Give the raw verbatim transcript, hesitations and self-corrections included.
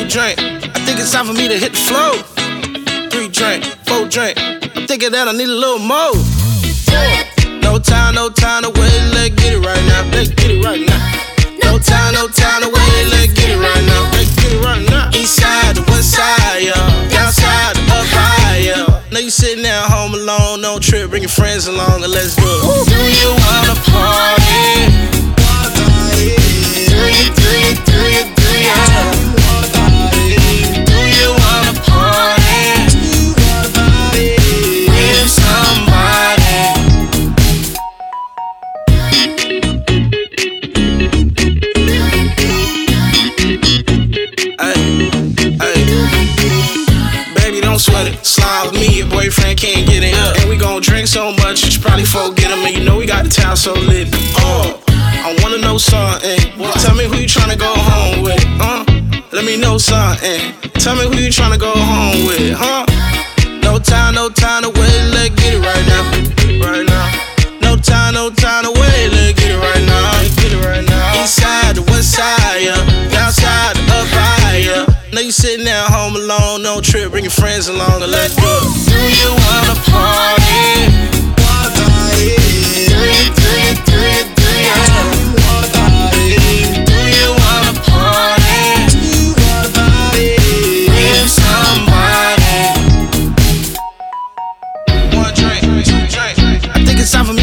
drink. I think it's time for me to hit the flow. Three drink, four drink. I'm thinking that I need a little more. No time, no time to wait. Let's get it right now. Let's get it right now. No time, no time to wait. Let's get it right now. Let's get it right now. East side to west side, yeah. Down side to up high, yeah. Now you sitting there home alone, no trip, bring your friends along and let's do it. Do you wanna party? Do you, do you, do you, do you? Do you wanna party with somebody? Hey, hey, baby, don't sweat it. Slide with me, your boyfriend can't get in. And we gon' drink so much, you should probably forget him. And you know we got the town so lit. Oh, I wanna know something. Tell me who you tryna go home with, huh? Let me know something. Tell me who you tryna go home with, huh? No time, no time to wait. Let's get it right now, right now. No time, no time to wait. Let's get it right now, let's get it right now. East side to west side, yeah. Down side to up high, yeah. Now you sitting there home alone, no trip, bring your friends along and let's do it. Do you wanna party? Do you, do you, do you, do you? Do you wanna party with somebody? One drink, two drink. I think it's time for me